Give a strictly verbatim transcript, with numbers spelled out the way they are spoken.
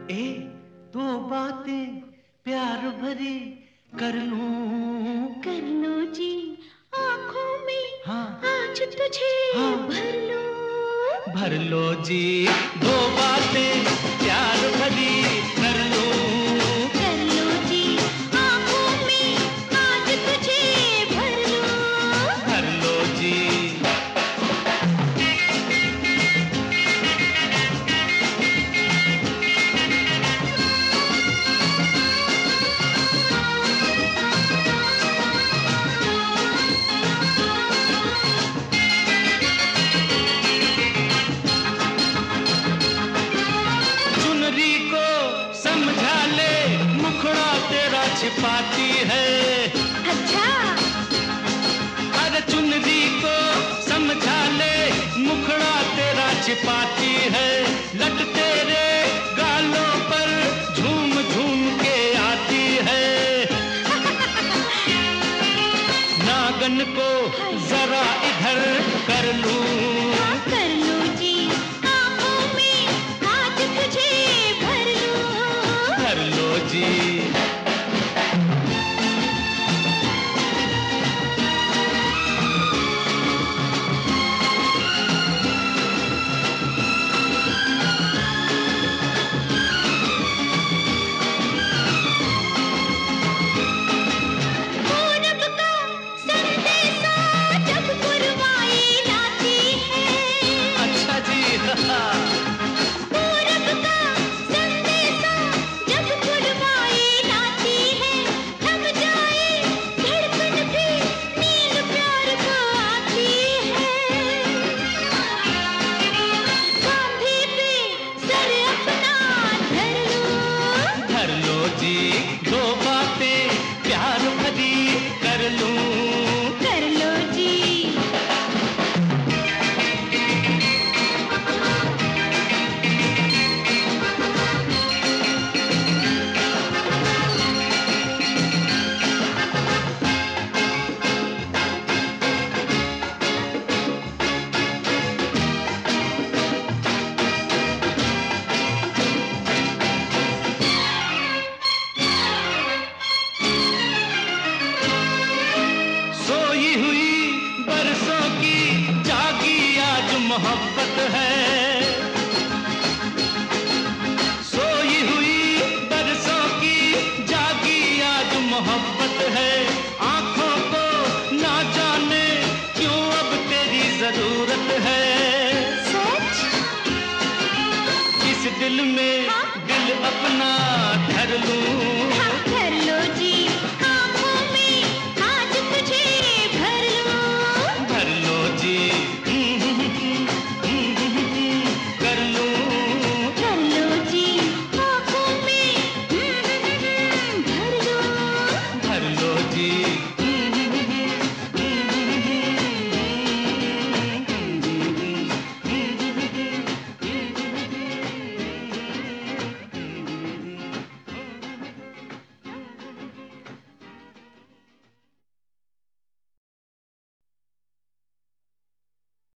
ए दो बातें प्यार भरी कर लूं। कर लो जी आँखों में, हाँ आज तुझे हाँ भर लो। भर लो जी दो बातें प्यार भरी कर लूं। कर लो जी आँखों में, आज तुझे भर लो। भर लो जी। छिपाती है। अच्छा अरे चुनरी को समझा ले, मुखड़ा तेरा छिपाती है। लट तेरे गालों पर झूम झूम के आती है। नागन को जरा इधर कर लूं। हाँ कर लो जी आँखों में, आज तुझे भर लो। भर लो जी। पूरब का संदेशा जब पुरवाई लाती है, थम जाए धड़कन भी, नींद प्यार को आती है। कांधे पे सर अपना धर लो। धर लो जी दो बातें प्यार भरी कर लूं। कर लो जी। सोई हुई बरसों की जागी आज मोहब्बत है।